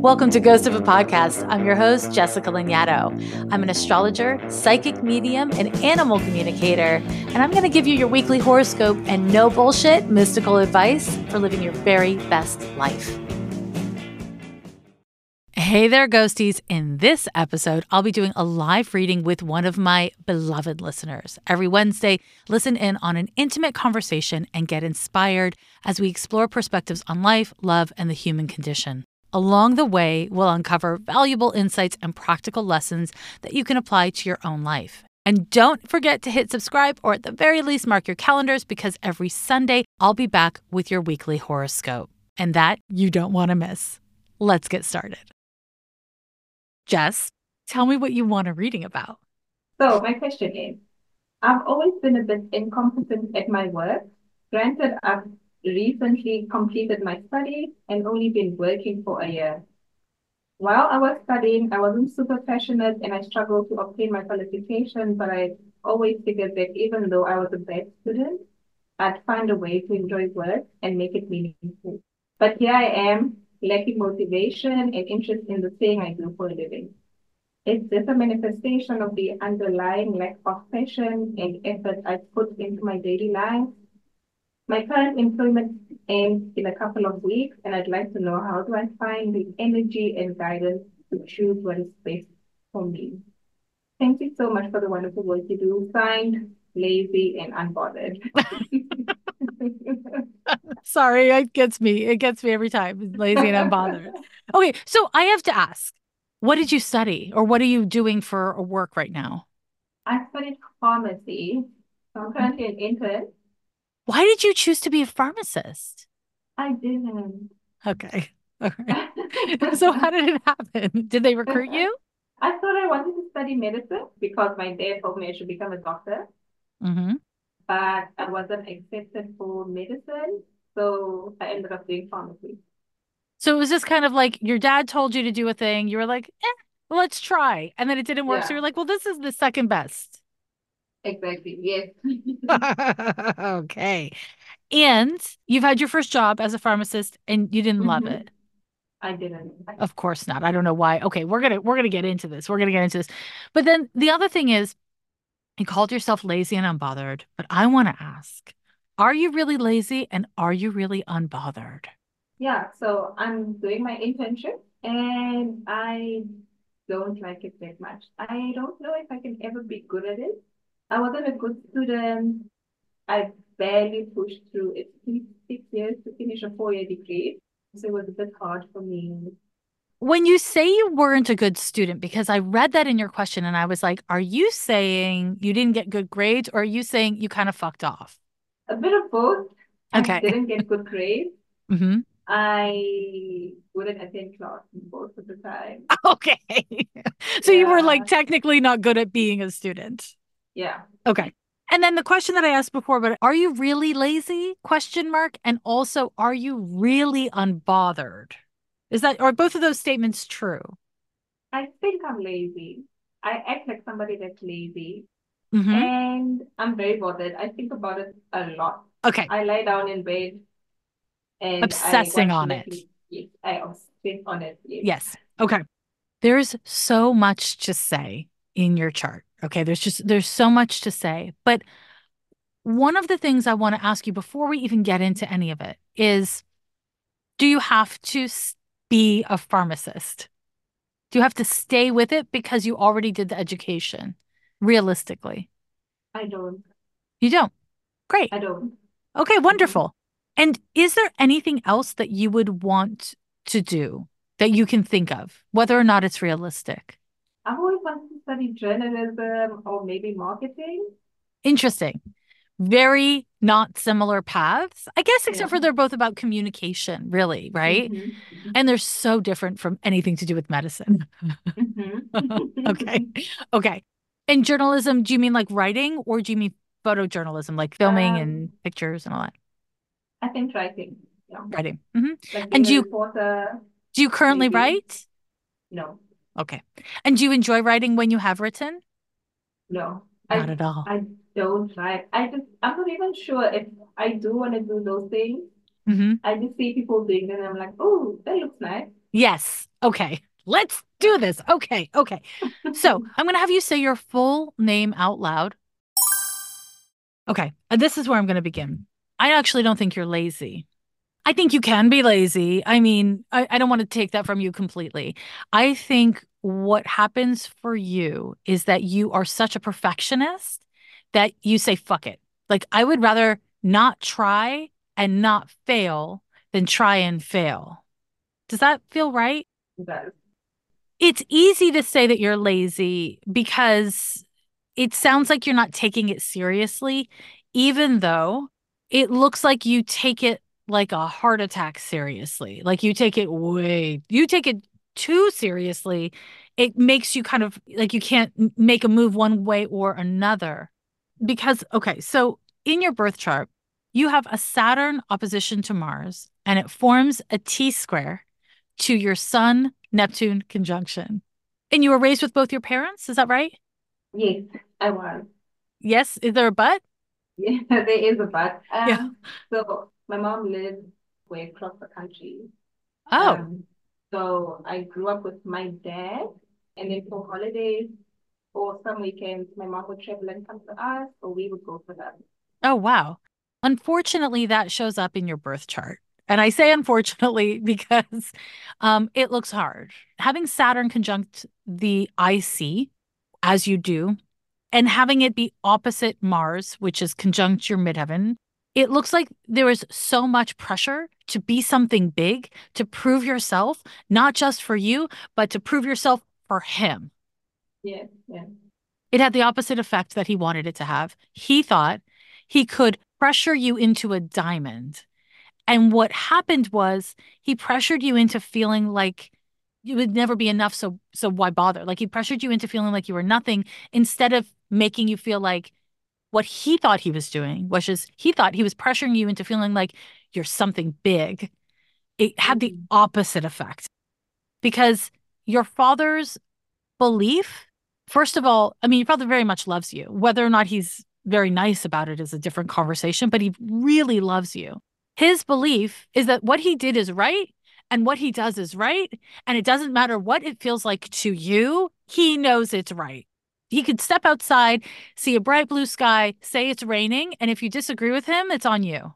Welcome to Ghost of a Podcast. I'm your host, Jessica Lanyadoo. I'm an astrologer, psychic medium, and animal communicator, and I'm going to give you your weekly horoscope and no bullshit mystical advice for living your very best life. Hey there, ghosties. In this episode, I'll be doing a live reading with one of my beloved listeners. Every Wednesday, listen in on an intimate conversation and get inspired as we explore perspectives on life, love, and the human condition. Along the way, we'll uncover valuable insights and practical lessons that you can apply to your own life. And don't forget to hit subscribe, or at the very least, mark your calendars, because every Sunday, I'll be back with your weekly horoscope. And that you don't want to miss. Let's get started. Jess, tell me what you want a reading about. So my question is, I've always been a bit incompetent at my work. Granted, I've recently completed my studies and only been working for a year. While I was studying, I wasn't super passionate and I struggled to obtain my qualification, but I always figured that even though I was a bad student, I'd find a way to enjoy work and make it meaningful. But here I am, lacking motivation and interest in the thing I do for a living. It's just a manifestation of the underlying lack of passion and effort I put into my daily life. My current employment ends in a couple of weeks, and I'd like to know, how do I find the energy and guidance to choose what is best for me? Thank you so much for the wonderful work you do. Signed, Lazy and Unbothered. Sorry, it gets me. It gets me every time. Lazy and unbothered. Okay, so I have to ask, what did you study, or what are you doing for a work right now? I studied pharmacy, so I'm currently an intern. Why did you choose to be a pharmacist? I didn't. Okay. All right. So how did it happen? Did they recruit you? I thought I wanted to study medicine because my dad told me I should become a doctor, Mm-hmm. but I wasn't accepted for medicine, so I ended up doing pharmacy. So it was just kind of like your dad told you to do a thing. You were like, well, let's try. And then it didn't work. So Yeah, you're like, well, this is the second best. exactly. Yes. Okay. And you've had your first job as a pharmacist and you didn't love hmm it. I didn't. Of course not. I don't know why. Okay, we're gonna get into this. We're gonna get into this. But then the other thing is, you called yourself lazy and unbothered. But I want to ask, are you really lazy and are you really unbothered? Yeah, so I'm doing my internship and I don't like it that much. I don't know if I can ever be good at it. I wasn't a good student. I barely pushed through. It took me 6 years to finish a 4-year degree. So it was a bit hard for me. When you say you weren't a good student, because I read that in your question and I was like, are you saying you didn't get good grades, or are you saying you kind of fucked off? A bit of both. I Okay. didn't get good grades. Hmm. I wouldn't attend class most of the time. Okay. So you were like Yeah, technically not good at being a student. yeah. Okay. And then the question that I asked before, but are you really lazy? Question mark. And also, are you really unbothered? Is that, are both of those statements true? I think I'm lazy. I act like somebody that's lazy. Hmm. And I'm very bothered. I think about it a lot. Okay. I lie down in bed and I Obsessing watch on it. Netflix. Yes, I obsess on it. Yes. Yes. Okay. There's so much to say in your chart. Okay. There's so much to say. But one of the things I want to ask you before we even get into any of it is, do you have to be a pharmacist? Do you have to stay with it because you already did the education? Realistically, I don't. you don't. Great. I don't. Okay, Mhm. wonderful. And is there anything else that you would want to do that you can think of, whether or not it's realistic? I've always wanted to study journalism or maybe marketing. Interesting. Very not similar paths, I guess, Yeah. except for they're both about communication, really, right? Mm-hmm. And they're so different from anything to do with medicine. Okay. Mm-hmm. Okay. And journalism, do you mean like writing, or do you mean photojournalism, like filming and um, pictures and all that? I think writing. Yeah. Writing. Hmm. Like And being a reporter, do you currently maybe. write? No. Okay. And do you enjoy writing when you have written? No, Not I at all. I don't like. I'm not even sure if I do want to do those things. Hmm. I just see people doing them and I'm like, oh, that looks nice. Yes. Okay. Let's do this. Okay. Okay. So I'm going to have you say your full name out loud. Okay. This is where I'm going to begin. I actually don't think you're lazy. I think you can be lazy. I mean, I don't want to take that from you completely. I think what happens for you is that you are such a perfectionist that you say, fuck it. Like, I would rather not try and not fail than try and fail. Does that feel right? But It's easy to say that you're lazy because it sounds like you're not taking it seriously, even though it looks like you take it like a heart attack seriously. Like you take it too seriously. It makes you kind of like you can't make a move one way or another. Because, okay, so in your birth chart, you have a Saturn opposition to Mars, and it forms a T square to your Sun Neptune conjunction. And you were raised with both your parents, is that right? yes, I was. Yes. Is there a but? Yeah, there is a but. Yeah. So my mom lived way across the country. Oh, Um, so I grew up with my dad, and then for holidays or some weekends, my mom would travel and come to us, or we would go for them. oh, wow. Unfortunately, that shows up in your birth chart. And I say unfortunately because it looks hard. Having Saturn conjunct the IC, as you do, and having it be opposite Mars, which is conjunct your midheaven, it looks like there is so much pressure to be something big, to prove yourself, not just for you, but to prove yourself for him. Yeah, yeah. It had the opposite effect that he wanted it to have. He thought he could pressure you into a diamond. And what happened was he pressured you into feeling like you would never be enough. So why bother? Like he pressured you into feeling like you were nothing instead of making you feel like what he thought he was doing, which is he thought he was pressuring you into feeling like you're something big. It had the Mhm. opposite effect because your father's belief, first of all, I mean, he probably very much loves you. Whether or not he's very nice about it is a different conversation, but he really loves you. His belief is that what he did is right and what he does is right. And it doesn't matter what it feels like to you, he knows it's right. He could step outside, see a bright blue sky, say it's raining, and if you disagree with him, it's on you.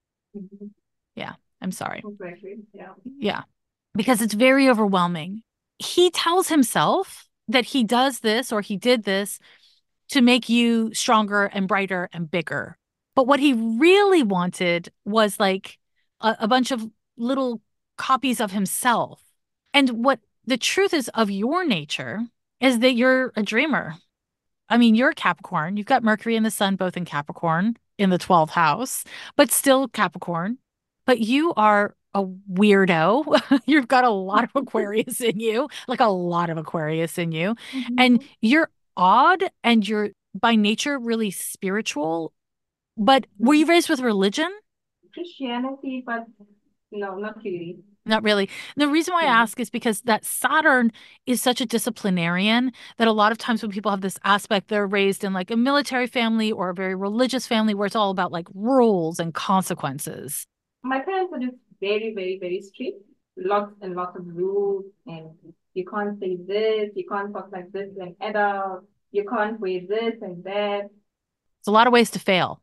Mhm. Yeah, I'm sorry. Exactly. Yeah. Yeah, because it's very overwhelming. He tells himself that he does this or he did this to make you stronger and brighter and bigger. But what he really wanted was like a bunch of little copies of himself. And what the truth is of your nature is that you're a dreamer. I mean, you're a Capricorn. You've got Mercury and the Sun both in Capricorn in the 12th house, but still Capricorn. But you are a weirdo. You've got a lot of Aquarius in you, like a lot of Aquarius in you. And Mhm. you're odd and you're by nature really spiritual. But were you Mhm. raised with religion? Christianity, but no, not really. Not really. The reason why I Yeah. ask is because that Saturn is such a disciplinarian that a lot of times when people have this aspect, they're raised in like a military family or a very religious family where it's all about like rules and consequences. My parents were just very, very, very strict. Lots and lots of rules, and you can't say this, you can't talk like this to an adult, you can't wear this and that. It's a lot of ways to fail.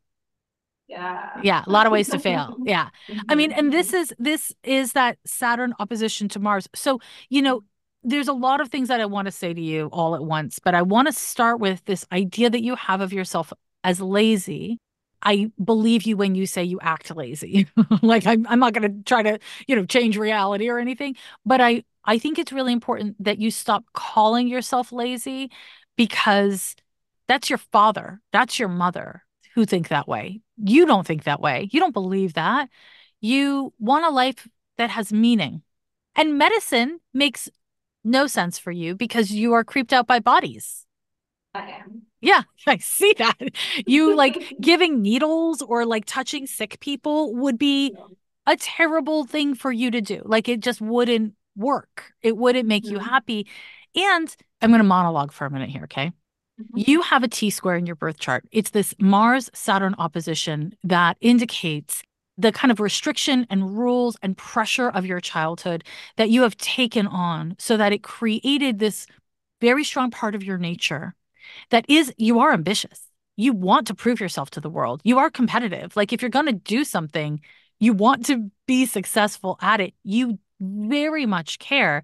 Yeah. Yeah, a lot of ways to fail. Yeah. I mean, and Mhm. this is that Saturn opposition to Mars. So, you know, there's a lot of things that I want to say to you all at once, but I want to start with this idea that you have of yourself as lazy. I believe you when you say you act lazy. Like I'm not going to try to, change reality or anything, but I think it's really important that you stop calling yourself lazy because that's your father, that's your mother who think that way. You don't think that way. You don't believe that. You want a life that has meaning. And medicine makes no sense for you because you are creeped out by bodies. I am. Yeah, I see that. You like giving needles or like touching sick people would be No. a terrible thing for you to do. Like it just wouldn't work. It wouldn't make you Mhm. happy. And I'm going to monologue for a minute here, okay? Mhm. You have a T square in your birth chart. It's this Mars Saturn opposition that indicates the kind of restriction and rules and pressure of your childhood that you have taken on so that it created this very strong part of your nature that is, you are ambitious. You want to prove yourself to the world. You are competitive. Like if you're going to do something, you want to be successful at it. You very much care,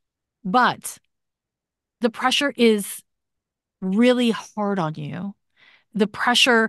but the pressure is really hard on you. The pressure,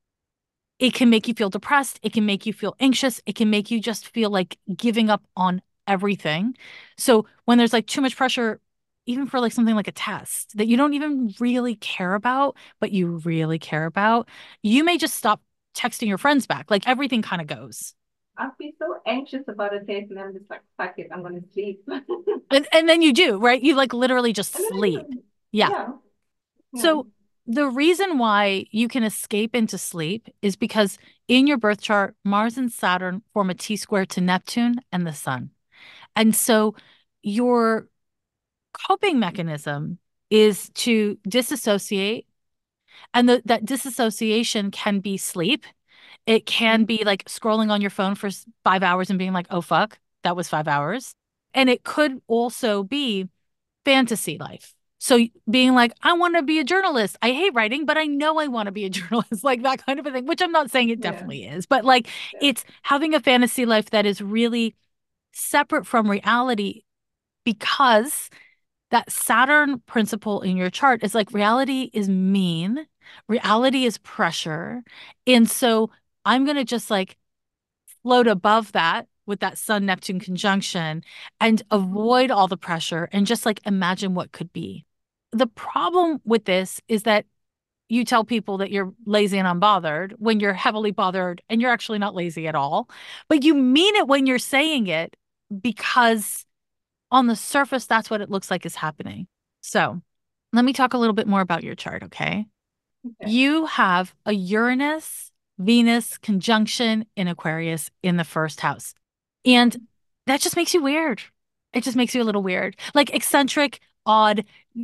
it can make you feel depressed. It can make you feel anxious. It can make you just feel like giving up on everything. So when there's like too much pressure, even for like something like a test that you don't even really care about, but you really care about, you may just stop texting your friends back. Like everything kind of goes. I've been so anxious about a test, and I'm just like, fuck it, I'm gonna sleep. And then you do, right? You like literally just And then sleep. Yeah. yeah, yeah. So the reason why you can escape into sleep is because in your birth chart, Mars and Saturn form a T square to Neptune and the sun. And so your coping mechanism is to disassociate. And that disassociation can be sleep. It can Mhm. be like scrolling on your phone for 5 hours and being like, oh, fuck, that was 5 hours. And it could also be fantasy life. So being like, I want to be a journalist. I hate writing, but I know I want to be a journalist, like that kind of a thing, which I'm not saying it Yeah, definitely is, but like yeah. it's having a fantasy life that is really separate from reality because that Saturn principle in your chart is like reality is mean, reality is pressure. And so I'm going to just like float above that with that Sun Neptune conjunction and Mhm. avoid all the pressure and just like imagine what could be. The problem with this is that you tell people that you're lazy and unbothered when you're heavily bothered and you're actually not lazy at all, but you mean it when you're saying it because on the surface, that's what it looks like is happening. So let me talk a little bit more about your chart, okay? Okay. You have a Uranus Venus conjunction in Aquarius in the first house. And that just makes you weird. It just makes you a little weird, like eccentric, odd.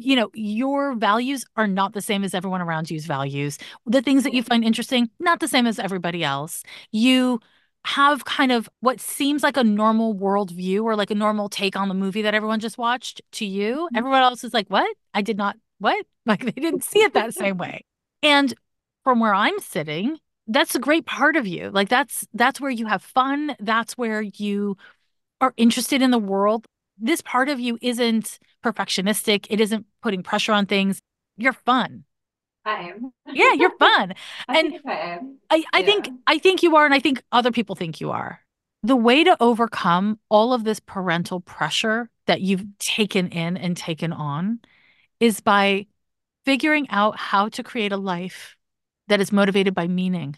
Your values are not the same as everyone around you's values. The things that Yeah. you find interesting, not the same as everybody else. You have kind of what seems like a normal worldview or like a normal take on the movie that everyone just watched to you. Mhm. Everyone else is like, what? I did not, what? Like they didn't see it that same way. And from where I'm sitting, that's a great part of you. Like that's where you have fun. That's where you are interested in the world. This part of you isn't perfectionistic. It isn't putting pressure on things. You're fun. I am. Yeah, you're fun. I And think I am. I Yeah. think I think you are, and I think other people think you are. The way to overcome all of this parental pressure that you've taken in and taken on is by figuring out how to create a life that is motivated by meaning.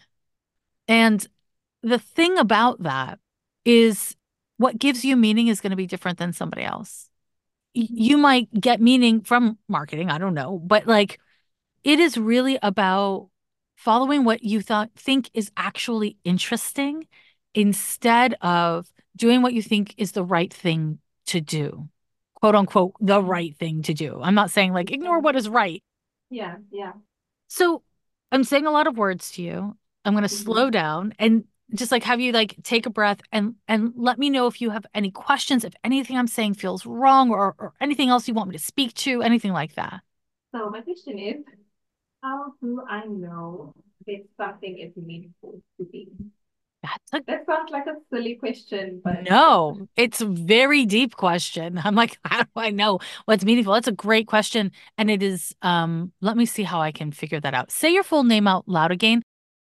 And the thing about that is what gives you meaning is going to be different than somebody else. You might get meaning from marketing, I don't know, but like it is really about following what you think is actually interesting instead of doing what you think is the right thing to do. Quote unquote, the right thing to do. I'm not saying like ignore Yeah. what is right. Yeah. Yeah. So I'm saying a lot of words to you. I'm going to slow Mhm. down and just like have you like take a breath and let me know if you have any questions, if anything I'm saying feels wrong or anything else you want me to speak to, anything like that. So my question is, how do I know that something is meaningful to me? That's a That sounds like a silly question, but no, it's a very deep question. I'm like, how do I know what's meaningful? That's a great question. And it is, let me see how I can figure that out. Say your full name out loud again.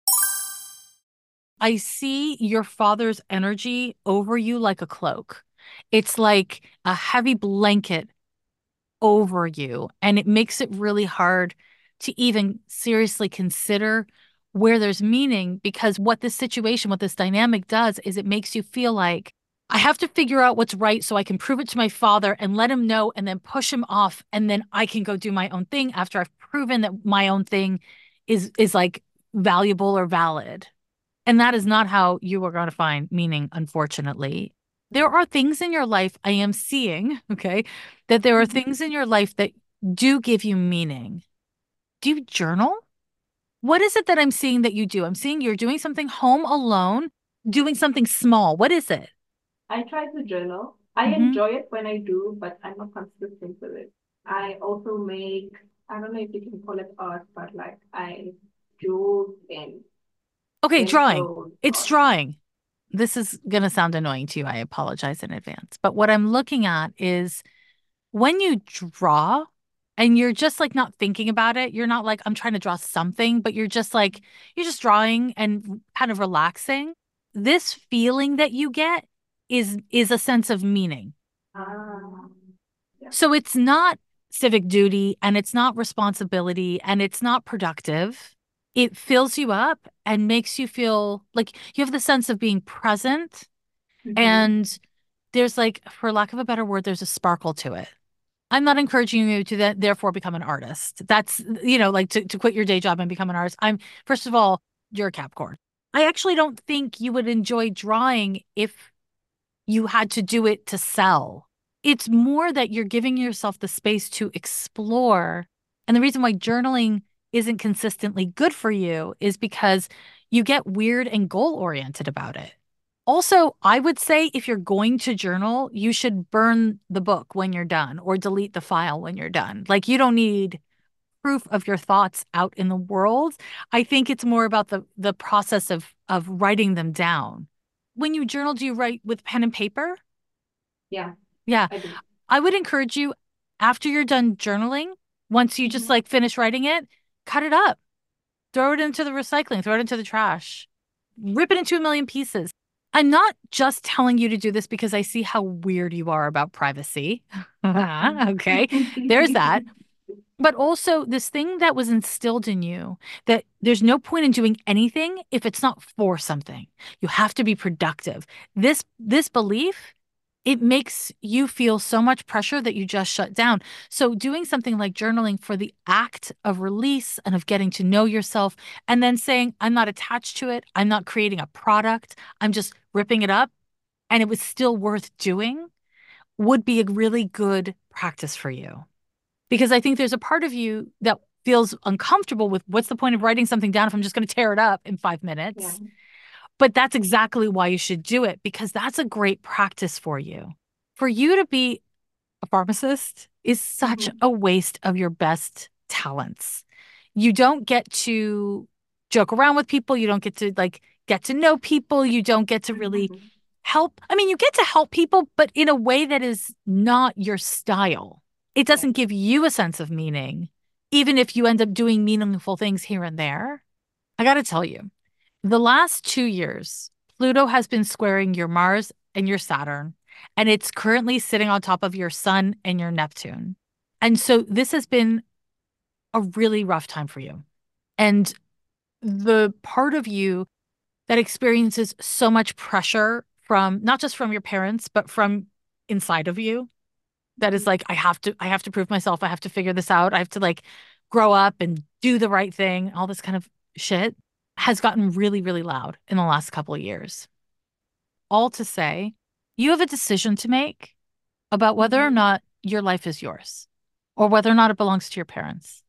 I see your father's energy over you like a cloak. It's like a heavy blanket over you, and it makes it really hard to even seriously consider where there's meaning because what this situation, what this dynamic does is it makes you feel like I have to figure out what's right so I can prove it to my father and let him know and then push him off and then I can go do my own thing after I've proven that my own thing is like valuable or valid. And that is not how you are going to find meaning, unfortunately. There are things in your life I am seeing, okay, that there are Mhm. things in your life that do give you meaning. Do you journal? What is it that I'm seeing that you do? I'm seeing you're doing something home alone. doing something small. What is it? I try to journal. I Hmm. enjoy it when I do, but I'm not consistent with it. I also make, I don't know if you can call it art, but like I drew and Okay, drawing. stencil It's art. drawing. This is going to sound annoying to you. I apologize in advance. But what I'm looking at is when you draw and you're just like not thinking about it, you're not like, I'm trying to draw something, but you're just like, you're just drawing and kind of relaxing. This feeling that you get is a sense of meaning. Ah, yeah. So it's not civic duty and it's not responsibility and it's not productive. It fills you up and makes you feel like you have the sense of being present. Mm-hmm. And there's like, for lack of a better word, there's a sparkle to it. I'm not encouraging you to therefore become an artist. That's, like to quit your day job and become an artist. First of all, you're a Capricorn. I actually don't think you would enjoy drawing if you had to do it to sell. It's more that you're giving yourself the space to explore. And the reason why journaling isn't consistently good for you is because you get weird and goal oriented about it. Also, I would say if you're going to journal, you should burn the book when you're done or delete the file when you're done. Like you don't need proof of your thoughts out in the world. I think it's more about the process of writing them down. When you journal, do you write with pen and paper? Yeah, Yeah. I do. I would encourage you after you're done journaling, once you just Mm-hmm. like finish writing it, cut it up, throw it into the recycling, throw it into the trash, rip it into a million pieces. I'm not just telling you to do this because I see how weird you are about privacy. Okay. There's that. But also this thing that was instilled in you that there's no point in doing anything if it's not for something. You have to be productive. This belief, it makes you feel so much pressure that you just shut down. So doing something like journaling for the act of release and of getting to know yourself and then saying, I'm not attached to it. I'm not creating a product. I'm just ripping it up and it was still worth doing would be a really good practice for you. Because I think there's a part of you that feels uncomfortable with what's the point of writing something down if I'm just going to tear it up in 5 minutes. Yeah. But that's exactly why you should do it because that's a great practice for you. For you to be a pharmacist is such Mm-hmm. a waste of your best talents. You don't get to joke around with people. You don't get to like get to know people. You don't get to really Mm-hmm. help. I mean, you get to help people, but in a way that is not your style. It Yeah. doesn't give you a sense of meaning, even if you end up doing meaningful things here and there. I got to tell you, the last 2 years, Pluto has been squaring your Mars and your Saturn, and it's currently sitting on top of your Sun and your Neptune. And so this has been a really rough time for you. And the part of you that experiences so much pressure from not just from your parents, but from inside of you that is like, I have to prove myself. I have to figure this out. I have to like grow up and do the right thing. All this kind of shit has gotten really, really loud in the last couple of years. All to say, you have a decision to make about whether or Mm-hmm. not your life is yours or whether or not it belongs to your parents.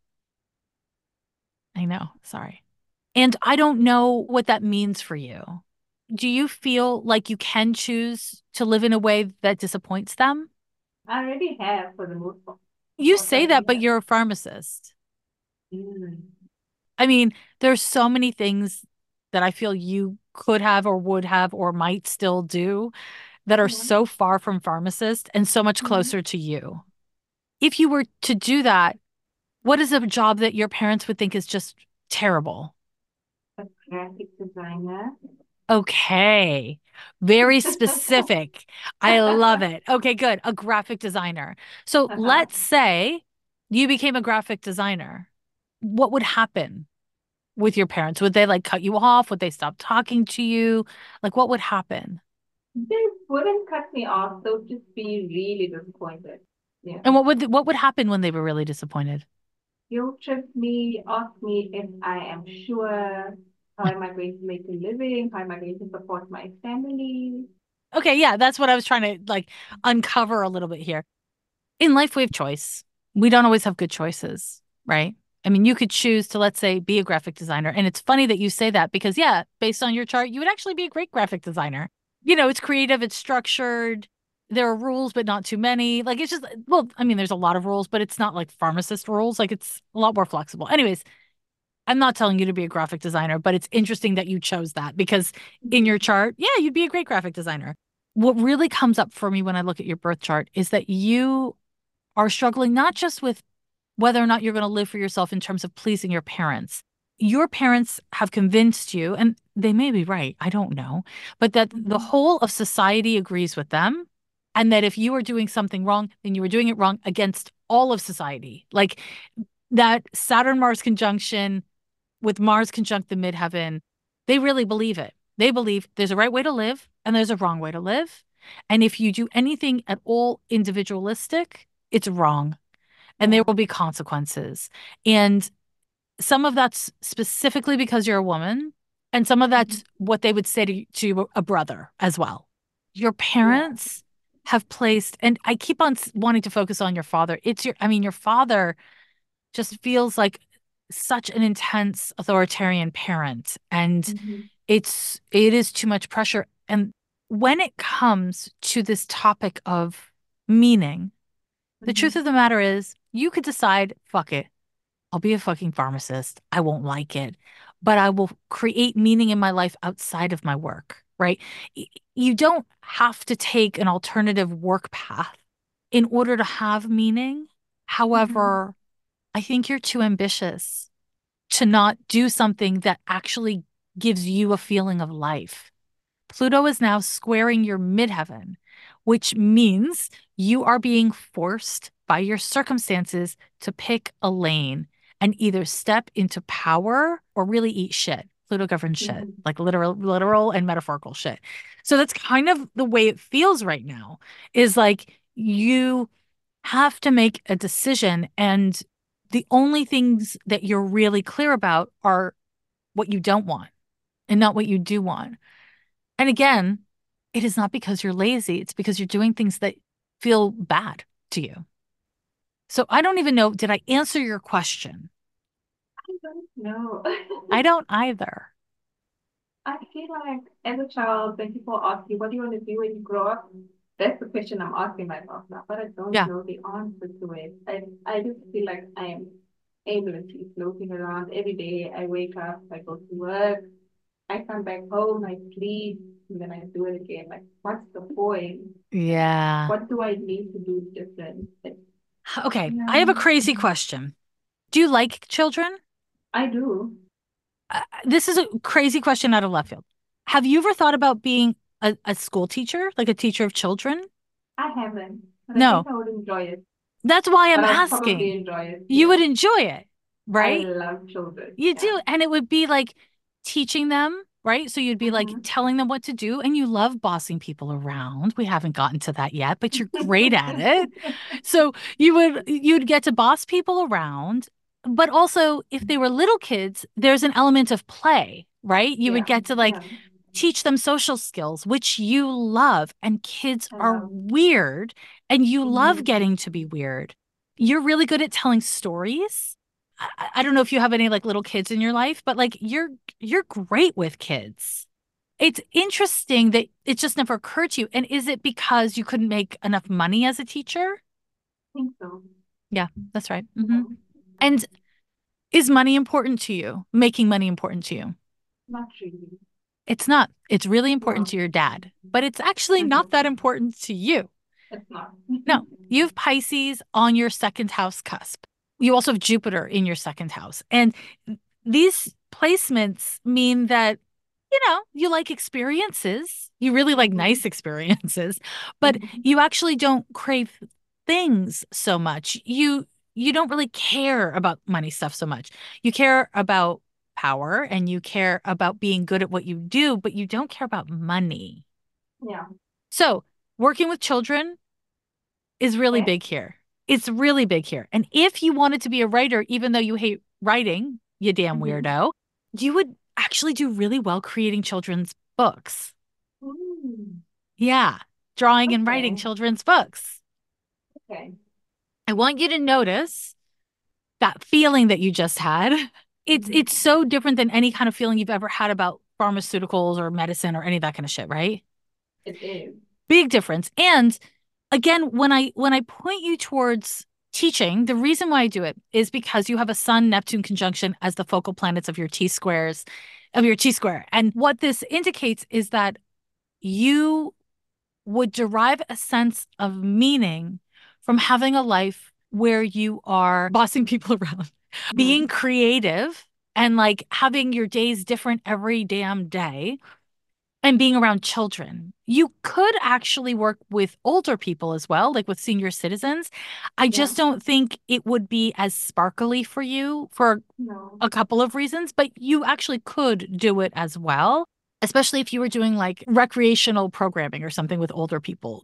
I know. Sorry. And I don't know what that means for you. Do you feel like you can choose to live in a way that disappoints them? I already have for the most part. Of You course, I say already that, but have. you're a pharmacist. Mm. I mean, there's so many things that I feel you could have or would have or might still do that are Yeah. so far from pharmacist and so much Mm-hmm. closer to you. If you were to do that, what is a job that your parents would think is just terrible? A graphic designer. Okay. Very specific. I love it. Okay, good. A graphic designer. So Uh-huh. let's say you became a graphic designer. What would happen with your parents? Would they like cut you off? Would they stop talking to you? Like what would happen? They wouldn't cut me off. They'll just be really disappointed. Yeah. And what would happen when they were really disappointed? He'll trip me, ask me if I am sure. How am I going to make a living? How am I going to support my family? Okay, yeah, that's what I was trying to like uncover a little bit here. In life, we have choice. We don't always have good choices, right? I mean, you could choose to, let's say, be a graphic designer. And it's funny that you say that because, yeah, based on your chart, you would actually be a great graphic designer. It's creative, it's structured. There are rules, but not too many. Like, it's just, well, I mean, there's a lot of rules, but it's not like pharmacist rules. Like, it's a lot more flexible. Anyways, I'm not telling you to be a graphic designer, but it's interesting that you chose that because in your chart, yeah, you'd be a great graphic designer. What really comes up for me when I look at your birth chart is that you are struggling not just with whether or not you're going to live for yourself in terms of pleasing your parents. Your parents have convinced you, and they may be right, I don't know, but that the whole of society agrees with them. And that if you are doing something wrong, then you are doing it wrong against all of society. Like that Saturn Mars conjunction with Mars conjunct the midheaven, they really believe it. They believe there's a right way to live and there's a wrong way to live. And if you do anything at all individualistic, it's wrong and there Yeah. will be consequences. And some of that's specifically because you're a woman, and some of that's what they would say to a brother as well. Your Yeah. parents have placed, and I keep on wanting to focus on your father. I mean, your father just feels like such an intense authoritarian parent, and Mm-hmm. it is too much pressure. And when it comes to this topic of meaning, the truth of Mm-hmm. the matter is you could decide, fuck it. I'll be a fucking pharmacist. I won't like it, but I will create meaning in my life outside of my work, right? You don't have to take an alternative work path in order to have meaning. Mm-hmm. However, I think you're too ambitious to not do something that actually gives you a feeling of life. Pluto is now squaring your midheaven, which means you are being forced by your circumstances to pick a lane and either step into power or really eat shit. Pluto governs shit, Mm-hmm. like literal and metaphorical shit. So that's kind of the way it feels right now, is like you have to make a decision, and the only things that you're really clear about are what you don't want and not what you do want. And again, it is not because you're lazy, it's because you're doing things that feel bad to you. So I don't even know, did I answer your question? I don't know. I don't either. I feel like as a child, when people ask you, what do you want to do when you grow up? That's the question I'm asking myself now, but I don't Yeah. know the answer to it. I just feel like I am aimlessly floating around every day. I wake up, I go to work, I come back home, I sleep, and then I do it again. Like, what's the point? Like, Yeah. what do I need to do different? Like, Okay. I yeah, have a crazy question. Do you like children? I do. This is a crazy question out of left field. Have you ever thought about being a school teacher, like a teacher of children? I haven't, but I think No. I would enjoy it. That's why I'm But I'll probably asking. enjoy it. You would Yeah. enjoy it, I right? love children. You Yeah. do. And it would be like teaching them, right? So you'd be like Mm-hmm. telling them what to do, and you love bossing people around. We haven't gotten to that yet, but you're great at it. So you'd get to boss people around, but also if they were little kids, there's an element of play, right? You would Yeah. get to like Yeah. teach them social skills, which you love, and kids I are love. weird, and you love Mm-hmm. getting to be weird. You're really good at telling stories. I don't know if you have any like little kids in your life, but like you're great with kids. It's interesting that it just never occurred to you. And is it because you couldn't make enough money as a teacher? I think so. Yeah, that's right. Yeah. And is money important to you? Making money important to you? Not really. It's not. It's really important No. to your dad, but it's actually not that Mm-hmm. important to you. It's not. No, you have Pisces on your second house cusp. You also have Jupiter in your second house. And these placements mean that, you like experiences. You really like Mm-hmm. nice experiences, but Mm-hmm. you actually don't crave things so much. You don't really care about money stuff so much. You care about power and you care about being good at what you do, but you don't care about money. Yeah. So, working with children is really Okay. big here. It's really big here. And if you wanted to be a writer, even though you hate writing, you damn Mm-hmm. weirdo, you would actually do really well creating children's books. Mm. Yeah, drawing and writing Okay. children's books. Okay. I want you to notice that feeling that you just had. It's so different than any kind of feeling you've ever had about pharmaceuticals or medicine or any of that kind of shit, right? It is. Big difference. And again, when I point you towards teaching, the reason why I do it is because you have a Sun Neptune conjunction as the focal planets of your T squares, of your T square. And what this indicates is that you would derive a sense of meaning from having a life where you are bossing people around, being creative, and like having your days different every damn day, and being around children. You could actually work with older people as well, like with senior citizens. I just don't think it would be as sparkly for you for a couple of reasons, but you actually could do it as well, especially if you were doing like recreational programming or something with older people.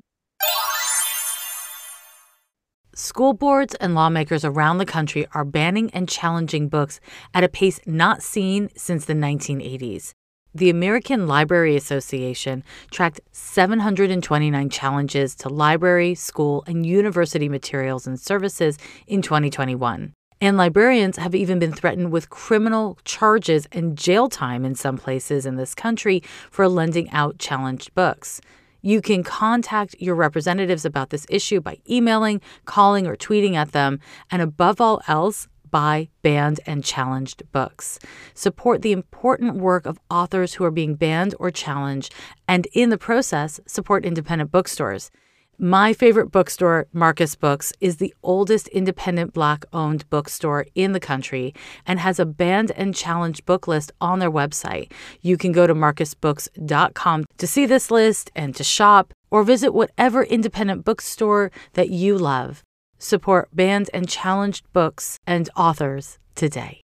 School boards and lawmakers around the country are banning and challenging books at a pace not seen since the 1980s. The American Library Association tracked 729 challenges to library, school, and university materials and services in 2021. And librarians have even been threatened with criminal charges and jail time in some places in this country for lending out challenged books. You can contact your representatives about this issue by emailing, calling, or tweeting at them, and above all else, buy banned and challenged books. Support the important work of authors who are being banned or challenged, and in the process, support independent bookstores. My favorite bookstore, Marcus Books, is the oldest independent Black-owned bookstore in the country and has a banned and challenged book list on their website. You can go to marcusbooks.com to see this list and to shop, or visit whatever independent bookstore that you love. Support banned and challenged books and authors today.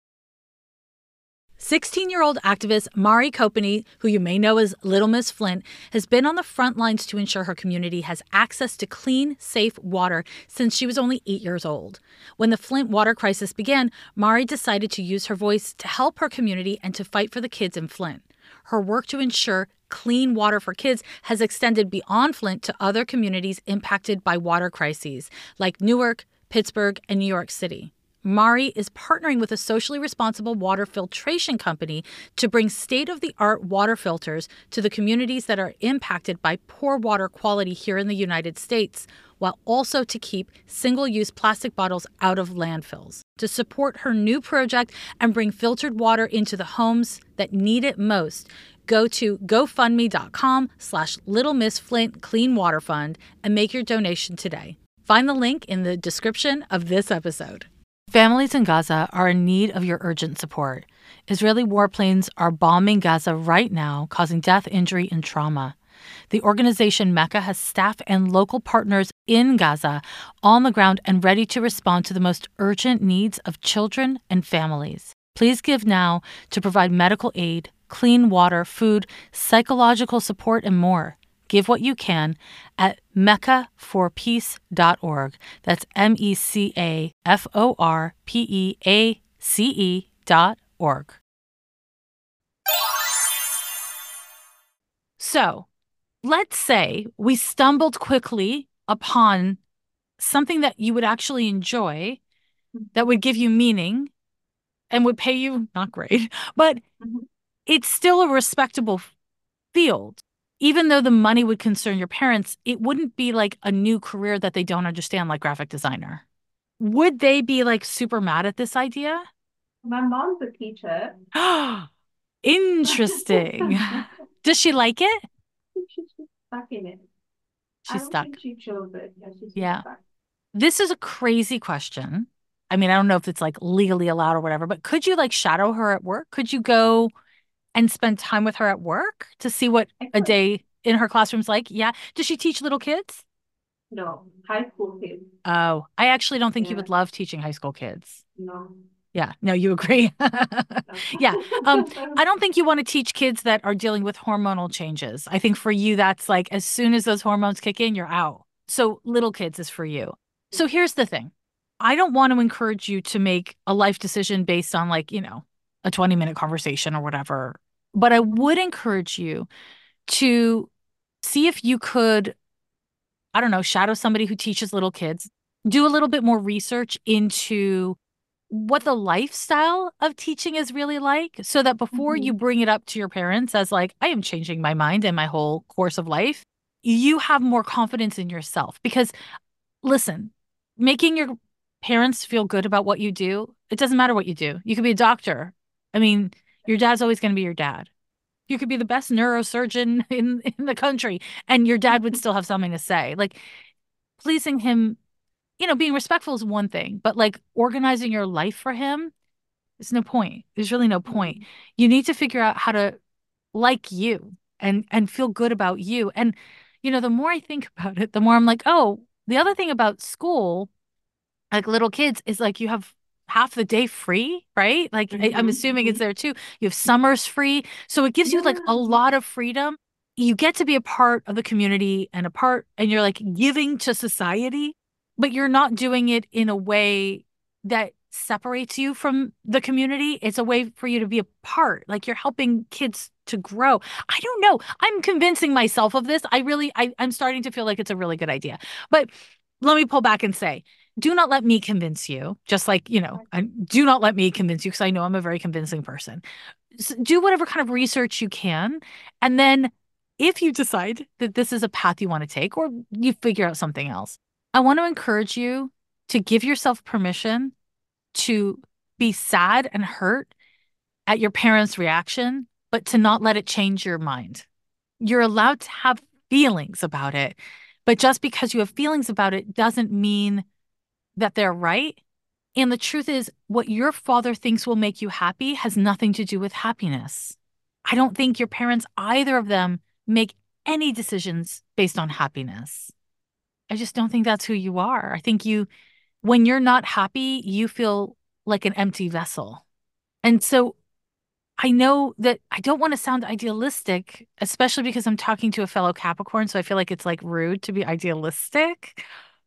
16-year-old activist Mari Copeny, who you may know as Little Miss Flint, has been on the front lines to ensure her community has access to clean, safe water since she was only 8 years old. When the Flint water crisis began, Mari decided to use her voice to help her community and to fight for the kids in Flint. Her work to ensure clean water for kids has extended beyond Flint to other communities impacted by water crises, like Newark, Pittsburgh, and New York City. Mari is partnering with a socially responsible water filtration company to bring state-of-the-art water filters to the communities that are impacted by poor water quality here in the United States, while also to keep single-use plastic bottles out of landfills. To support her new project and bring filtered water into the homes that need it most, go to gofundme.com/Little Miss Flint Clean Water Fund and make your donation today. Find the link in the description of this episode. Families in Gaza are in need of your urgent support. Israeli warplanes are bombing Gaza right now, causing death, injury, and trauma. The organization Mecca has staff and local partners in Gaza on the ground and ready to respond to the most urgent needs of children and families. Please give now to provide medical aid, clean water, food, psychological support, and more. Give what you can at meccaforpeace.org. That's MECAFORPEACE.org. So, let's say we stumbled quickly upon something that you would actually enjoy, that would give you meaning and would pay you not great, but it's still a respectable field. Even though the money would concern your parents, it wouldn't be like a new career that they don't understand, like graphic designer. Would they be like super mad at this idea? My mom's a teacher. Interesting. Does she like it? She's stuck in it. She's I stuck. don't think she chose it. Yeah, she's Yeah. stuck. This is a crazy question. I mean, I don't know if it's like legally allowed or whatever, but could you like shadow her at work? Could you go and spend time with her at work to see what a day in her classroom's like? Yeah. Does she teach little kids? No, high school kids. Oh, I actually don't think you would love teaching high school kids. No. Yeah. No, you agree. Yeah. I don't think you want to teach kids that are dealing with hormonal changes. I think for you, that's like as soon as those hormones kick in, you're out. So little kids is for you. So here's the thing. I don't want to encourage you to make a life decision based on like, a 20-minute conversation or whatever. But I would encourage you to see if you could, I don't know, shadow somebody who teaches little kids, do a little bit more research into what the lifestyle of teaching is really like, so that before you Mhm. bring it up to your parents as like, I am changing my mind and my whole course of life, you have more confidence in yourself. Because listen, making your parents feel good about what you do, it doesn't matter what you do. You could be a doctor. I mean, your dad's always going to be your dad. You could be the best neurosurgeon in the country, and your dad would still have something to say. Like pleasing him, being respectful is one thing, but like organizing your life for him, there's no point. There's really no point. Mhm. You need to figure out how to like you and feel good about you. And the more I think about it, the more I'm like, oh, the other thing about school, like little kids, is like you have half the day free, right? Like I'm Mhm. assuming it's Mhm. there too. You have summers free. So it gives you like a Yeah. lot of freedom. You get to be a part of the community and you're like giving to society, but you're not doing it in a way that separates you from the community. It's a way for you to be a part. Like you're helping kids to grow. I don't know. I'm convincing myself of this. I'm starting to feel like it's a really good idea. But let me pull back and say, do not let me convince you. Just like, do not let me convince you because I know I'm a very convincing person. Do whatever kind of research you can. And then if you decide that this is a path you want to take or you figure out something else, I want to encourage you to give yourself permission to be sad and hurt at your parents' reaction, but to not let it change your mind. You're allowed to have feelings about it, but just because you have feelings about it doesn't mean that they're right. And the truth is, what your father thinks will make you happy has nothing to do with happiness. I don't think your parents, either of them, make any decisions based on happiness. I just don't think that's who you are. I think when you're not happy, you feel like an empty vessel. And so I know that I don't want to sound idealistic, especially because I'm talking to a fellow Capricorn. So I feel like it's like rude to be idealistic.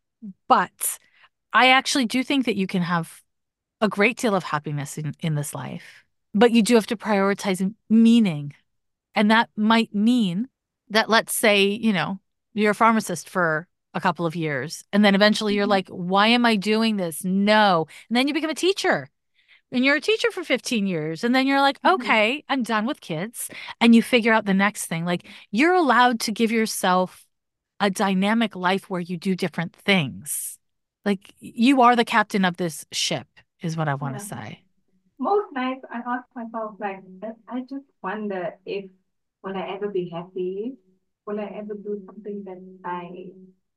But I actually do think that you can have a great deal of happiness in this life, but you do have to prioritize meaning. And that might mean that, let's say, you're a pharmacist for a couple of years, and then eventually you're Mhm. like, why am I doing this? No. And then you become a teacher. And you're a teacher for 15 years. And then you're like, Mhm. okay, I'm done with kids. And you figure out the next thing. Like you're allowed to give yourself a dynamic life where you do different things. Like you are the captain of this ship, is what I want to Yeah. say. Most nights I ask myself, like, I just wonder if will I ever be happy? Will I ever do something that I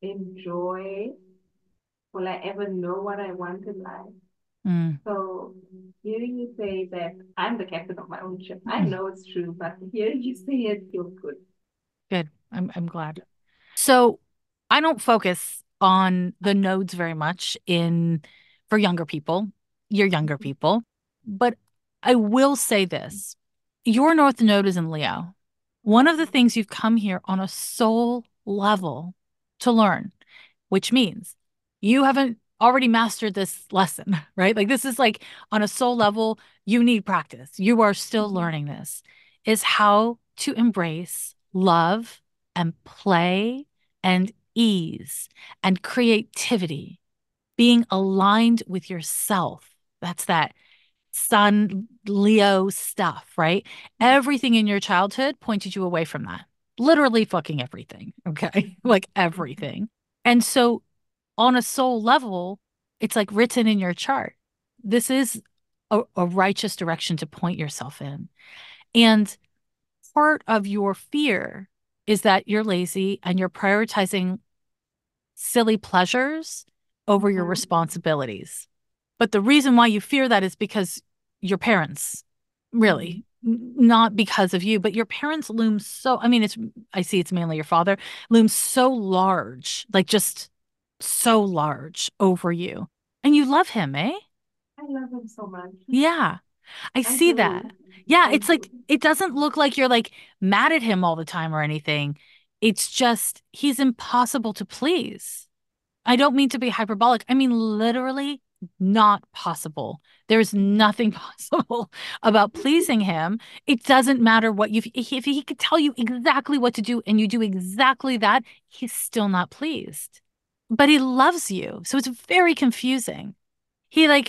enjoy? Will I ever know what I want in life? Mm. So hearing you say that I'm the captain of my own ship, I Mm. know it's true, but hearing you say it feels good. Good. I'm glad. So I don't focus on the nodes very much in for younger people, your younger people, but I will say this. Your North Node is in Leo. One of the things you've come here on a soul level to learn, which means you haven't already mastered this lesson, right? Like this is like on a soul level, you need practice. You are still Mhm. learning this, is how to embrace love and play and ease and creativity, being aligned with yourself. That's that Sun Leo stuff, right? Everything in your childhood pointed you away from that. Literally fucking everything. Okay. Like everything. And so on a soul level, it's like written in your chart. This is a righteous direction to point yourself in. And part of your fear is that you're lazy and you're prioritizing silly pleasures over your Mhm. responsibilities. But the reason why you fear that is because your parents, Mhm. really, not because of you, but your parents loom so, I mean, I see it's mainly your father, looms so large, like just so large over you. And you love him, eh? I love him so much. Yeah, I I see do. that. Yeah, I it's like, do. it doesn't look like you're like mad at him all the time or anything. It's just, he's impossible to please. I don't mean to be hyperbolic. I mean, literally not possible. There's nothing possible about pleasing him. It doesn't matter what if he could tell you exactly what to do and you do exactly that, he's still not pleased. But he loves you. So it's very confusing. He like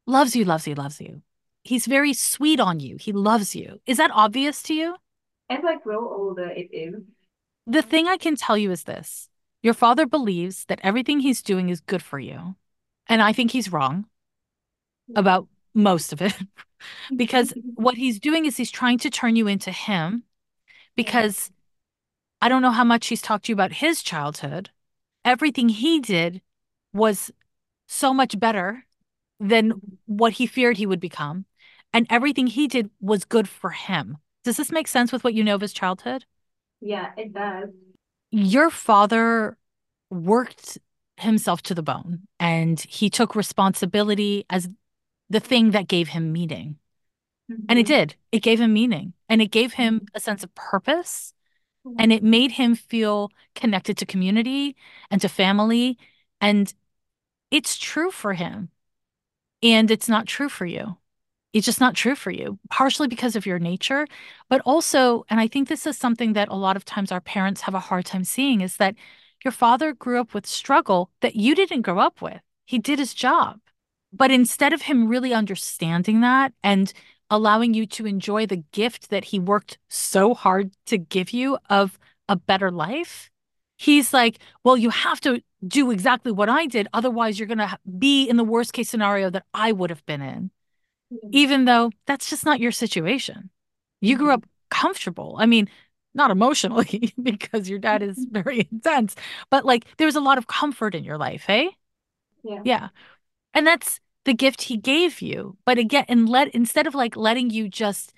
Loves you, loves you, loves you. He's very sweet on you. He loves you. Is that obvious to you? As I grow older, it is. The thing I can tell you is this. Your father believes that everything he's doing is good for you. And I think he's wrong Yeah. about most of it because what he's doing is he's trying to turn you into him Yeah. because I don't know how much he's talked to you about his childhood. Everything he did was so much better than what he feared he would become. And everything he did was good for him. Does this make sense with what you know of his childhood? Yeah, it does. Your father worked himself to the bone and he took responsibility as the thing that gave him meaning. And it Mm-hmm. did. It gave him meaning and it gave him a sense of purpose and it made him feel connected to community and to family. And it's true for him. And it's not true for you. It's just not true for you, partially because of your nature, but also, and I think this is something that a lot of times our parents have a hard time seeing, is that your father grew up with struggle that you didn't grow up with. He did his job. But instead of him really understanding that and allowing you to enjoy the gift that he worked so hard to give you of a better life, he's like, well, you have to do exactly what I did. Otherwise, you're going to be in the worst case scenario that I would have been in, even though that's just not your situation. You grew Mm-hmm. up comfortable. I mean, not emotionally because your dad is very intense, but like there was a lot of comfort in your life, hey? Yeah. Yeah. And that's the gift he gave you. But again, and instead of like letting you just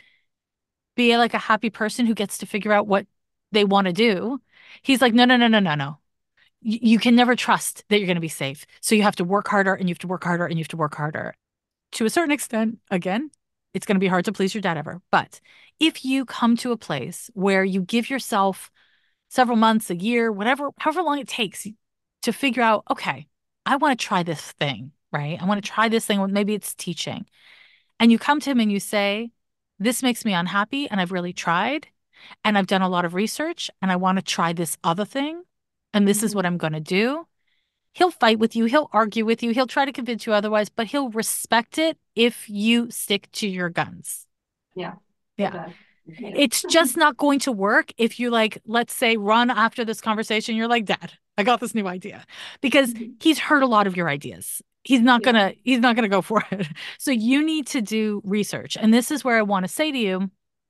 be like a happy person who gets to figure out what they want to do, he's like, no, no, no, no, no, no. You can never trust that you're going to be safe. So you have to work harder and you have to work harder and you have to work harder. To a certain extent, again, it's going to be hard to please your dad ever. But if you come to a place where you give yourself several months, a year, whatever, however long it takes to figure out, okay, I want to try this thing, right? I want to try this thing. Maybe it's teaching. And you come to him and you say, this makes me unhappy. And I've really tried. And I've done a lot of research. And I want to try this other thing. And this is Mm-hmm. what I'm going to do. He'll fight with you. He'll argue with you. He'll try to convince you otherwise, but he'll respect it if you stick to your guns. Yeah, it Yeah. does. Yes. It's just not going to work if you like, let's say, run after this conversation. You're like, Dad, I got this new idea because Mhm. he's heard a lot of your ideas. Yeah. He's not gonna go for it. So you need to do research. And this is where I want to say to you,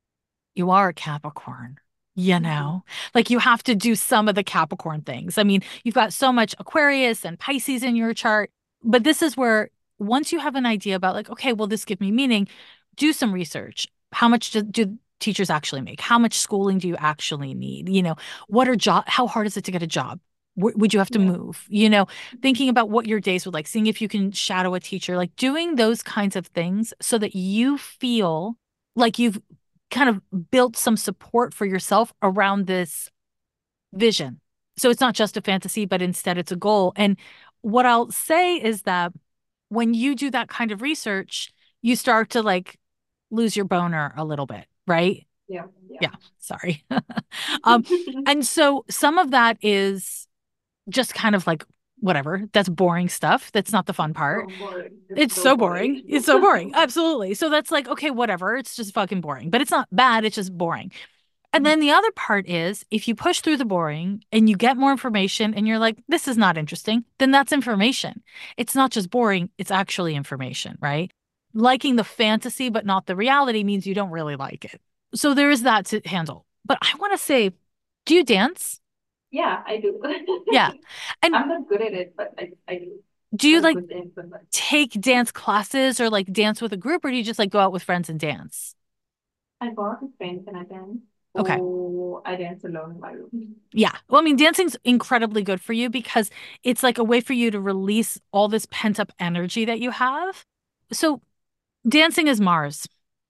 you are a Capricorn. You Mhm. know, like you have to do some of the Capricorn things. I mean, you've got so much Aquarius and Pisces in your chart, but this is where once you have an idea about like, okay, will this give me meaning? Do some research. How much do teachers actually make? How much schooling do you actually need? What are how hard is it to get a job? Would you have to Yeah. move? Thinking about what your days would like, seeing if you can shadow a teacher, like doing those kinds of things so that you feel like you've kind of built some support for yourself around this vision. So it's not just a fantasy, but instead it's a goal. And what I'll say is that when you do that kind of research, you start to like lose your boner a little bit, right? Yeah. Yeah. Yeah, sorry. um, and so some of that is just kind of like whatever. That's boring stuff. That's not the fun part. So boring. It's It's so so boring. boring. It's so boring. Absolutely. So that's like, okay, whatever. It's just fucking boring. But it's not bad. It's just boring. And then the other part is if you push through the boring and you get more information and you're like, this is not interesting, then that's information. It's not just boring, it's actually information, right? Liking the fantasy, but not the reality means you don't really like it. So there is that to handle. But I want to say, do you dance? Yeah, I do. Yeah. And I'm not good at it, but I do. do you I'm like good dancer, but take dance classes or like dance with a group, or do you just like go out with friends and dance? I go out with friends and I dance. Okay. Oh, I dance alone in my room. Yeah. Well, I mean, dancing's incredibly good for you because it's like a way for you to release all this pent up energy that you have. So, dancing is Mars.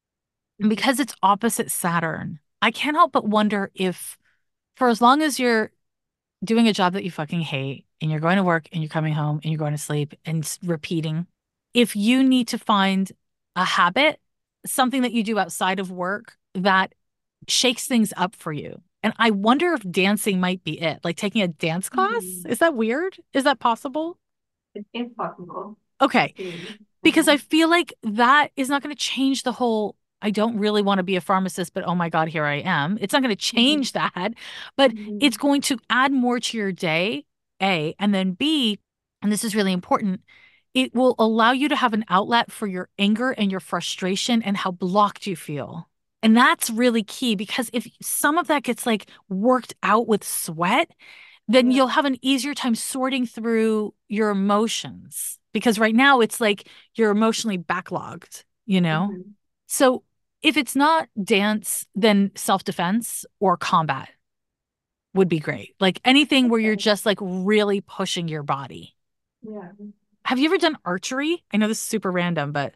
And because it's opposite Saturn, I can't help but wonder if, for as long as you're doing a job that you fucking hate and you're going to work and you're coming home and you're going to sleep and repeating, if you need to find a habit, something that you do outside of work that shakes things up for you. And I wonder if dancing might be it, like taking a dance class. Mhm. Is that weird? Is that possible? It is possible. Okay. It is. because I feel like that is not going to change the whole. I don't really want to be a pharmacist, but oh my God, here I am. It's not going to Mhm. change that, but it's Mhm. going to add more to your day, A, and then B, and this is really important, it will allow you to have an outlet for your anger and your frustration and how blocked you feel. And that's really key because if some of that gets like worked out with sweat, then Yeah. you'll have an easier time sorting through your emotions. Because right now it's like you're emotionally backlogged, you know? Mhm. So if it's not dance, then self-defense or combat would be great. Like anything where you're Okay. just like really pushing your body. Yeah. Have you ever done archery? I know this is super random, but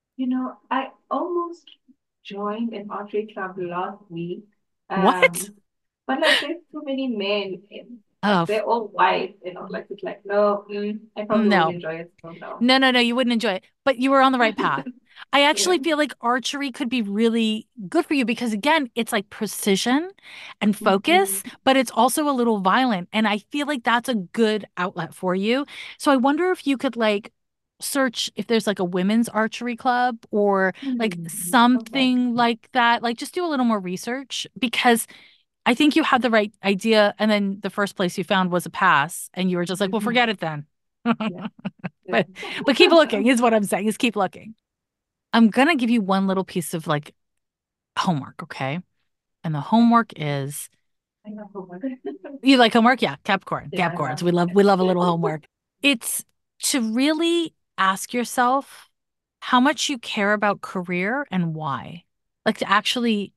I almost joined an archery club last week. what? But like there's too many men and Oh, like they're all white, like it's like no, I probably won't no. enjoy it. So no. No, you wouldn't enjoy it, but you were on the right path. I Yeah. actually feel like archery could be really good for you because, again, it's like precision and focus, Mhm. but it's also a little violent. And I feel like that's a good outlet for you. So I wonder if you could like search if there's like a women's archery club or like Okay. something like that. Like just do a little more research because I think you had the right idea. And then the first place you found was a pass, and you were just like, well, Mhm. forget it then. Yeah. Yeah. But keep looking is what I'm saying is keep looking. I'm gonna give you one little piece of like homework, okay? And the Okay. homework is I know homework. you like homework? Yeah, Capricorn. Yeah, I Capricorns. love. We love a little homework. It's to really ask yourself how much you care about career and why. Like to actually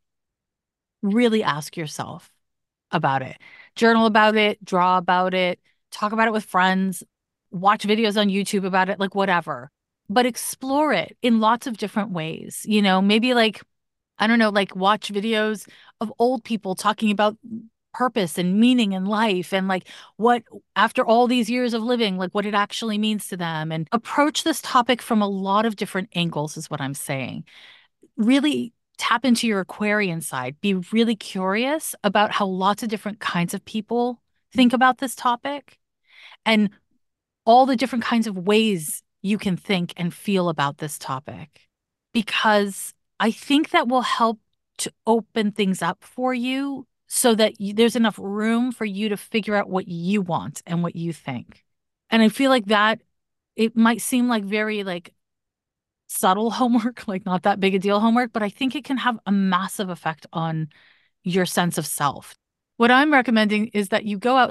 really ask yourself about it. Journal about it, draw about it, talk about it with friends, watch videos on YouTube about it, like whatever. But explore it in lots of different ways. Maybe like, I don't know, like watch videos of old people talking about purpose and meaning in life and like what, after all these years of living, like what it actually means to them. And approach this topic from a lot of different angles, is what I'm saying. Really tap into your Aquarian side. Be really curious about how lots of different kinds of people think about this topic and all the different kinds of ways you can think and feel about this topic. Because I think that will help to open things up for you so that there's enough room for you to figure out what you want and what you think. And I feel like that it might seem like very like subtle homework, like not that big a deal homework, but I think it can have a massive effect on your sense of self. What I'm recommending is that you go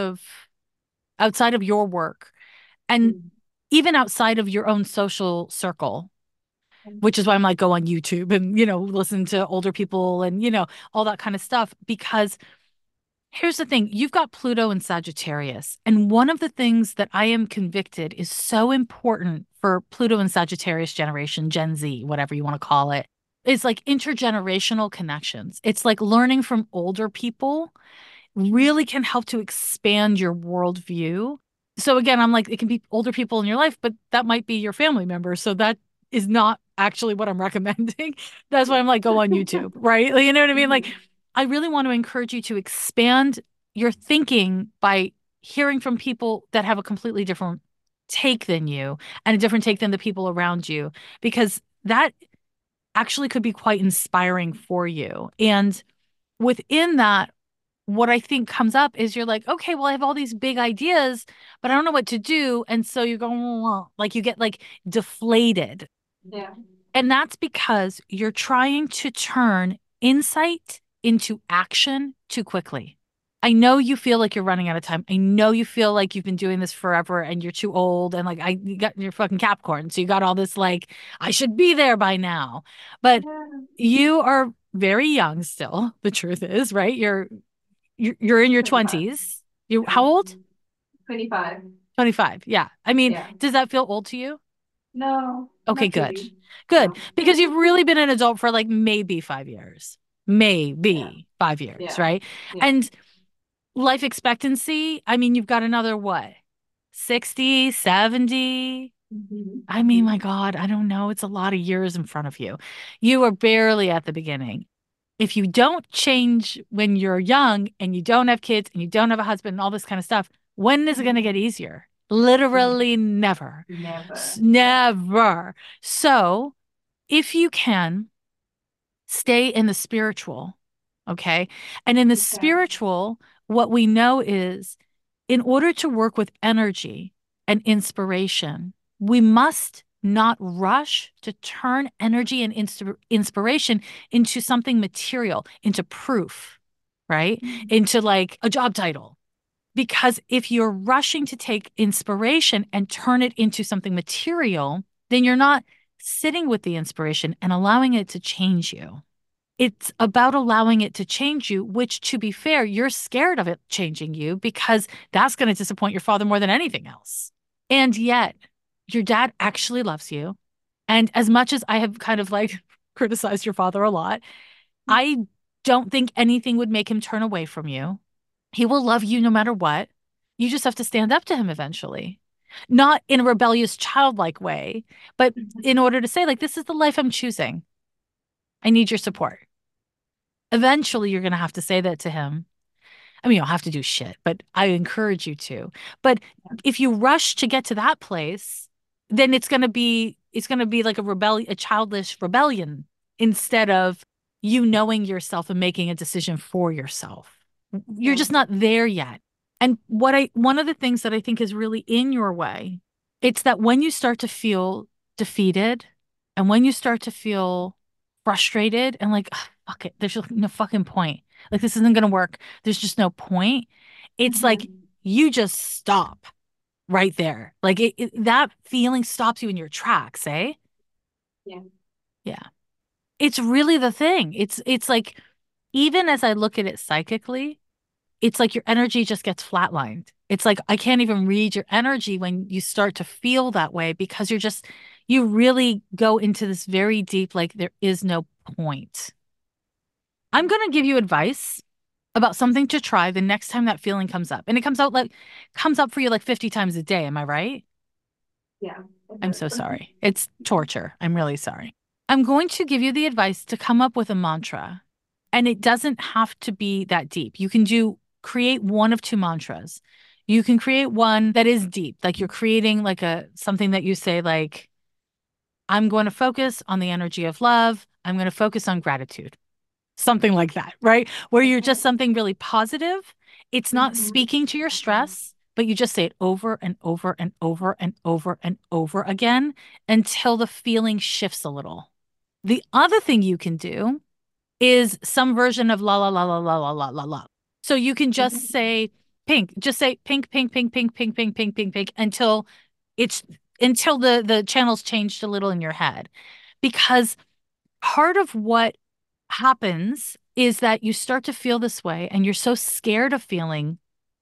outside of your work and Mhm. even outside of your own social circle, which is why I'm like go on YouTube and listen to older people and all that kind of stuff because here's the thing, you've got Pluto and Sagittarius. And one of the things that I am convicted is so important for Pluto and Sagittarius generation, Gen Z, whatever you want to call it, is like intergenerational connections. It's like learning from older people really can help to expand your worldview. So again, I'm like, it can be older people in your life, but that might be your family member. So that is not actually what I'm recommending. That's why Yeah. I'm like, go on YouTube, right? Like, you know what I mean? Like, Mhm. I really want to encourage you to expand your thinking by hearing from people that have a completely different take than you and a different take than the people around you, because that actually could be quite inspiring for you. And within that, what I think comes up is you're like, okay, well, I have all these big ideas, but I don't know what to do. And so you go, like you get like deflated. Yeah. And that's because you're trying to turn insight into action too quickly. I know you feel like you're running out of time. I know you feel like you've been doing this forever and you're too old and like you got your fucking Capricorn. So you got all this like I should be there by now. But Yeah. you are very young still. The truth is, right? You're in your 25. 20s. You Yeah. how old? 25. 25. Yeah. I mean, Yeah. does that feel old to you? No, Okay, not good. really. Good. No. Because you've really been an adult for like maybe 5 years. Yeah. Maybe 5 years, Yeah. right? Yeah. And life expectancy, I mean, you've got another what? 60, 70. Mhm. I mean, Mhm. my God, I don't know. It's a lot of years in front of you. You are barely at the beginning. If you don't change when you're young and you don't have kids and you don't have a husband and all this kind of stuff, when is it going to get Mhm. easier? Literally never. Never. Yeah. Never. So if you can stay in the spiritual, okay? And in the Okay. spiritual, what we know is in order to work with energy and inspiration, we must not rush to turn energy and inspiration into something material, into proof, right? Mhm. Into like a job title. Because if you're rushing to take inspiration and turn it into something material, then you're not sitting with the inspiration and allowing it to change you. It's about allowing it to change you, which, to be fair, you're scared of it changing you because that's going to disappoint your father more than anything else. And yet, your dad actually loves you. And as much as I have kind of like criticized your father a lot, I don't think anything would make him turn away from you. He will love you no matter what. You just have to stand up to him eventually. Not in a rebellious, childlike way, but in order to say, like, this is the life I'm choosing. I need your support. Eventually, you're going to have to say that to him. I mean, you don't have to do shit, but I encourage you to. But if you rush to get to that place, then it's going to be like a childish rebellion instead of you knowing yourself and making a decision for yourself. You're Yeah. just not there yet. And one of the things that I think is really in your way, it's that when you start to feel defeated and when you start to feel frustrated and like, "Ugh, fuck it, there's just no fucking point. Like this isn't gonna work. There's just no point." It's like Mhm. you just stop right there. Like that feeling stops you in your tracks, eh? Yeah. Yeah. It's really the thing. It's like even as I look at it psychically, it's like your energy just gets flatlined. It's like I can't even read your energy when you start to feel that way because you really go into this very deep, like there is no point. I'm going to give you advice about something to try the next time that feeling comes up. And it comes up for you like 50 times a day. Am I right? Yeah. It I'm does. so sorry. It's torture. I'm really sorry. I'm going to give you the advice to come up with a mantra. And it doesn't have to be that deep. You can create one of two mantras. You can create one that is deep, like you're creating like something that you say like, I'm going to focus on the energy of love. I'm going to focus on gratitude. Something like that, right? Where you're Okay. just something really positive. It's not Mhm. speaking to your stress, but you just say it over and over and over and over and over again until the feeling shifts a little. The other thing you can do is some version of la la la la la la la la la. So you can just say pink, just say pink, pink, pink, pink, pink, pink, pink, pink, pink it's until the channels changed a little in your head. Because part of what happens is that you start to feel this way and you're so scared of feeling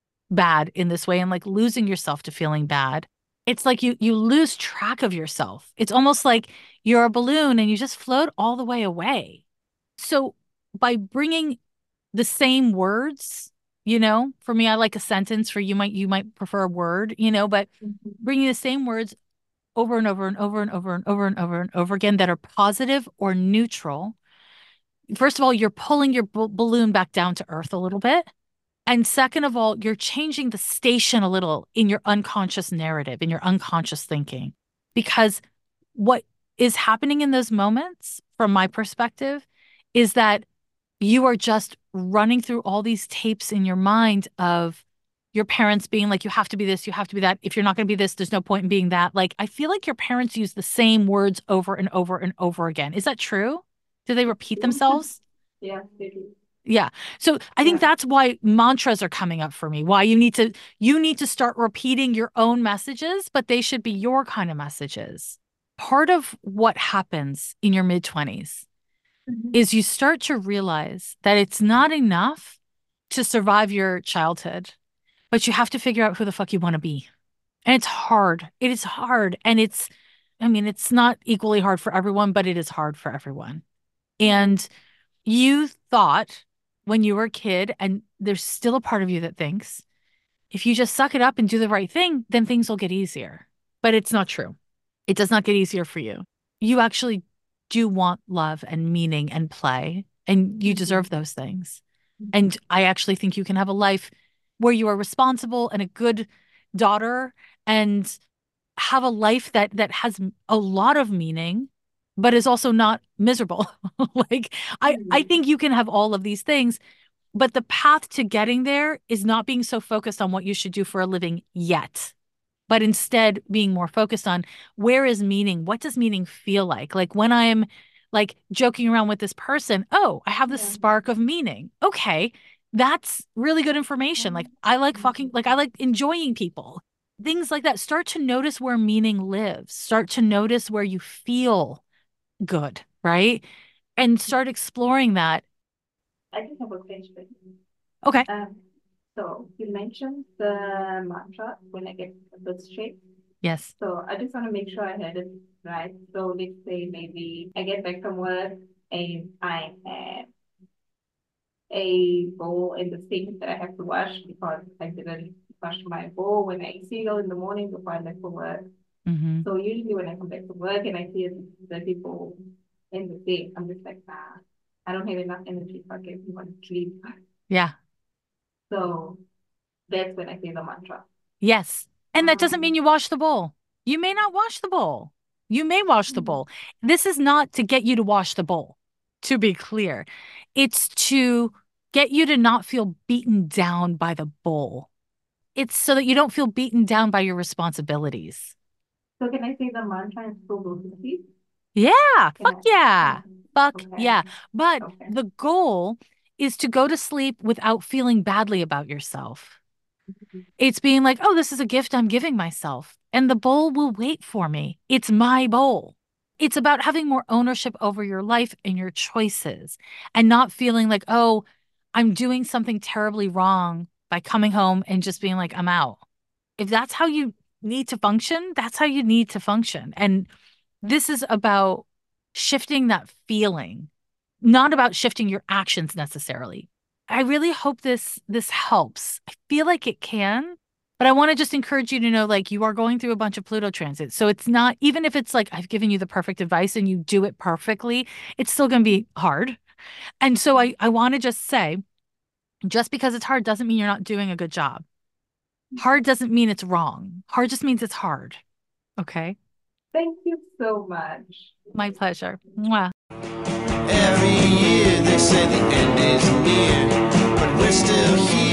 bad in this way and like losing yourself to feeling bad. It's like you lose track of yourself. It's almost like you're a balloon and you just float all the way away. So by bringing the same words, for me, I like a sentence. For you might prefer a word, but Mhm. bringing the same words over and over and over and over and over and over and over again that are positive or neutral. First of all, you're pulling your balloon back down to earth a little bit. And second of all, you're changing the station a little in your unconscious narrative, in your unconscious thinking. Because what is happening in those moments, from my perspective, is that you are just running through all these tapes in your mind of your parents being like, you have to be this, you have to be that. If you're not going to be this, there's no point in being that. Like, I feel like your parents use the same words over and over and over again. Is that true? Do they repeat themselves? Yeah, they do. Yeah. So I think Yeah. that's why mantras are coming up for me. Why you need to start repeating your own messages, but they should be your kind of messages. Part of what happens in your mid 20s Mhm. is you start to realize that it's not enough to survive your childhood, but you have to figure out who the fuck you want to be. And it's hard. It is hard. And I mean, it's not equally hard for everyone, but it is hard for everyone. Yeah. And you thought when you were a kid, and there's still a part of you that thinks if you just suck it up and do the right thing, then things will get easier. But it's not true. It does not get easier for you. You actually do want love and meaning and play, and you deserve Mhm. those things. Mhm. And I actually think you can have a life where you are responsible and a good daughter and have a life that has a lot of meaning, but is also not miserable. Like I Mhm. think you can have all of these things, but the path to getting there is not being so focused on what you should do for a living yet, but instead being more focused on where is meaning? What does meaning feel like? Like when I'm like joking around with this person, oh, I have this Yeah. spark of meaning. Okay, that's really good information. Like I like fucking, like I like enjoying people. Things like that. Start to notice where meaning lives. Start to notice where you feel good, right? And start exploring that. I just have a question. Okay. Um, so you mentioned the mantra when I get a bit straight. Yes. So I just want to make sure I heard it right. So let's say maybe I get back from work and I have a bowl in the sink that I have to wash because I didn't wash my bowl when I cereal in the morning before I left for work. Mm-hmm. So usually when I come back to work and I see a dirty bowl in the sink, I'm just like, nah, I don't have enough energy for everyone to sleep. Yeah. So that's when I say the mantra. Yes. And that doesn't mean Um, you wash the bowl. You may not wash the bowl. You may wash the hmm. bowl. This is not to get you to wash the bowl, to be clear. It's to get you to not feel beaten down by the bowl. It's so that you don't feel beaten down by your responsibilities. So can I say the mantra and still go to sleep? Yeah. Can Fuck I? yeah. Okay. Fuck Okay. yeah. But Okay. the goal is to go to sleep without feeling badly about yourself. It's being like, oh, this is a gift I'm giving myself, and the bowl will wait for me. It's my bowl. It's about having more ownership over your life and your choices and not feeling like, oh, I'm doing something terribly wrong by coming home and just being like, I'm out. If that's how you need to function, that's how you need to function. And this is about shifting that feeling, not about shifting your actions necessarily. I really hope this helps. I feel like it can, but I want to just encourage you to know like you are going through a bunch of Pluto transits. So it's not even if it's like I've given you the perfect advice and you do it perfectly, it's still going to be hard. And so I want to just say just because it's hard doesn't mean you're not doing a good job. Hard doesn't mean it's wrong. Hard just means it's hard. Okay? Thank you so much. My pleasure. Mwah. Every year they say the end is near, but we're still here.